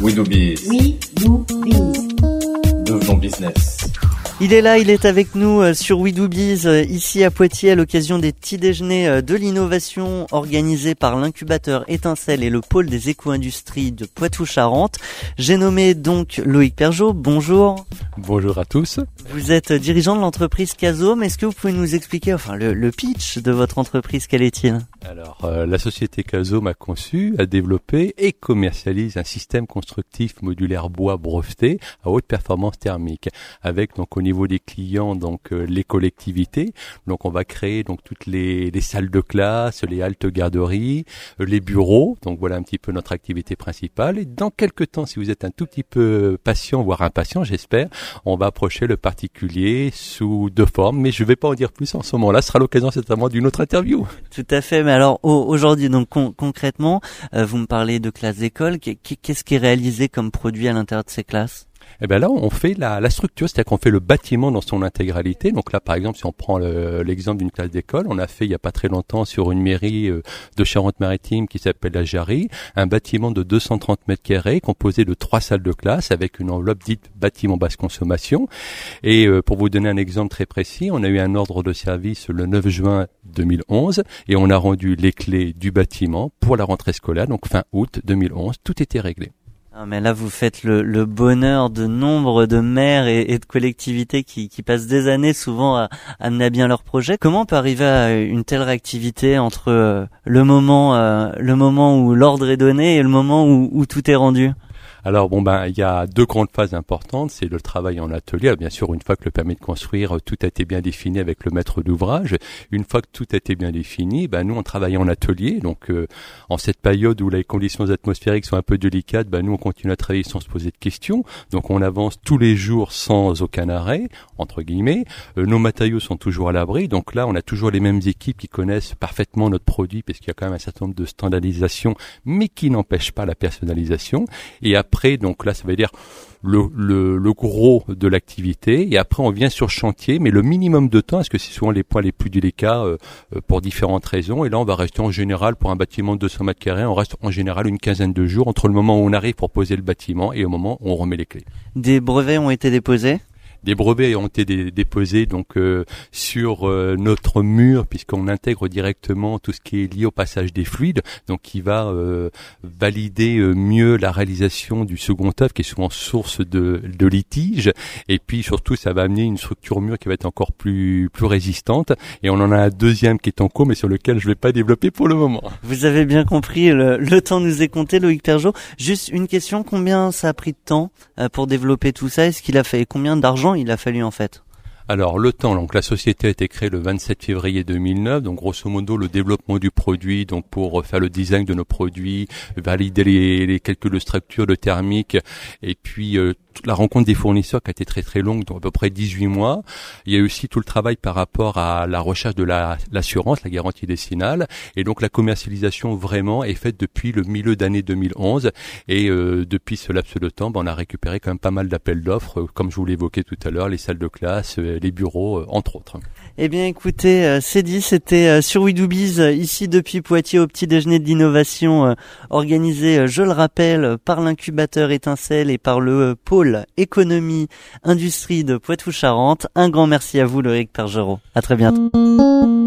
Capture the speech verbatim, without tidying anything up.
We do biz. We do biz. Devenons business. Il est là, il est avec nous sur We Do Biz, ici à Poitiers, à l'occasion des petits déjeuners de l'innovation organisés par l'incubateur Étincelle et le pôle des éco-industries de Poitou-Charentes. J'ai nommé donc Loïc Pergeot. Bonjour. Bonjour à tous. Vous êtes dirigeant de l'entreprise Casome. Est-ce que vous pouvez nous expliquer, enfin, le, le pitch de votre entreprise, quel est-il ? Alors, euh, la société Casome a conçu, a développé et commercialise un système constructif modulaire bois breveté à haute performance thermique, avec donc au niveau des clients donc euh, les collectivités. Donc, on va créer donc toutes les, les salles de classe, les haltes garderies, euh, les bureaux. Donc, voilà un petit peu notre activité principale. Et dans quelques temps, si vous êtes un tout petit peu patient, voire impatient, j'espère, on va approcher le particulier sous deux formes. Mais je ne vais pas en dire plus en ce moment-là. Ce sera l'occasion certainement d'une autre interview. Tout à fait. Mais alors aujourd'hui, donc con- concrètement, euh, vous me parlez de classes d'école. Qu'est-ce qui est réalisé comme produit à l'intérieur de ces classes ? Eh ben là, on fait la, la structure, c'est-à-dire qu'on fait le bâtiment dans son intégralité. Donc là, par exemple, si on prend le, l'exemple d'une classe d'école, on a fait il y a pas très longtemps sur une mairie euh, de Charente-Maritime qui s'appelle la Jarry, un bâtiment de deux cent trente mètres carrés composé de trois salles de classe avec une enveloppe dite bâtiment basse consommation. Et euh, pour vous donner un exemple très précis, on a eu un ordre de service le neuf juin deux mille onze et on a rendu les clés du bâtiment pour la rentrée scolaire, donc fin août deux mille onze, tout était réglé. Ah, mais là, vous faites le, le bonheur de nombre de maires et, et de collectivités qui, qui passent des années souvent à, à mener à bien leurs projets. Comment on peut arriver à une telle réactivité entre euh, le moment, euh, le moment où l'ordre est donné et le moment où, où tout est rendu ? Alors bon ben il y a deux grandes phases importantes, c'est le travail en atelier. Alors, bien sûr, une fois que le permis de construire, tout a été bien défini avec le maître d'ouvrage. Une fois que tout a été bien défini, ben nous on travaille en atelier. Donc euh, en cette période où les conditions atmosphériques sont un peu délicates, ben nous on continue à travailler sans se poser de questions. Donc on avance tous les jours sans aucun arrêt entre guillemets. Euh, nos matériaux sont toujours à l'abri. Donc là on a toujours les mêmes équipes qui connaissent parfaitement notre produit parce qu'il y a quand même un certain nombre de standardisations, mais qui n'empêchent pas la personnalisation. Et après Après, donc là, ça veut dire le, le, le gros de l'activité. Et après, on vient sur chantier, mais le minimum de temps, parce que c'est souvent les points les plus délicats euh, pour différentes raisons. Et là, on va rester en général, pour un bâtiment de deux cents mètres carrés, on reste en général une quinzaine de jours entre le moment où on arrive pour poser le bâtiment et au moment où on remet les clés. Des brevets ont été déposés ? Des brevets ont été dé- déposés donc euh, sur euh, notre mur puisqu'on intègre directement tout ce qui est lié au passage des fluides, donc qui va euh, valider euh, mieux la réalisation du second œuvre qui est souvent source de, de litige. Et puis surtout, ça va amener une structure mur qui va être encore plus plus résistante. Et on en a un deuxième qui est en cours, mais sur lequel je vais pas développer pour le moment. Vous avez bien compris, le, le temps nous est compté, Loïc Pergeot. Juste une question, combien ça a pris de temps euh, pour développer tout ça ? Est-ce qu'il a fait combien d'argent il a fallu en fait ? Alors le temps, donc la société a été créée le vingt-sept février deux mille neuf, donc grosso modo le développement du produit, donc pour faire le design de nos produits, valider les, les calculs de structure, de thermique, et puis euh, la rencontre des fournisseurs qui a été très très longue, donc à peu près dix-huit mois. Il y a aussi tout le travail par rapport à la recherche de la, l'assurance, la garantie décennale, et donc la commercialisation vraiment est faite depuis le milieu d'année deux mille onze, et euh, depuis ce laps de temps, ben, on a récupéré quand même pas mal d'appels d'offres, euh, comme je vous l'évoquais tout à l'heure, les salles de classe, euh, les bureaux, euh, entre autres. Eh bien écoutez, euh, c'est dit, c'était euh, sur We Do Biz, euh, ici depuis Poitiers au petit déjeuner de l'innovation euh, organisé, euh, je le rappelle, euh, par l'incubateur Étincelle et par le euh, pôle économie industrie de Poitou-Charentes. Un grand merci à vous Loïc Pergeot. À très bientôt.